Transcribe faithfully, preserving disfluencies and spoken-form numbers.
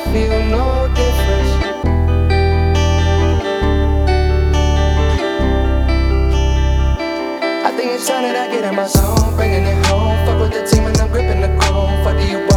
feel no difference. I think it's time that I get in my zone, bringing it home. Fuck with the team and I'm gripping the chrome. Fuck do you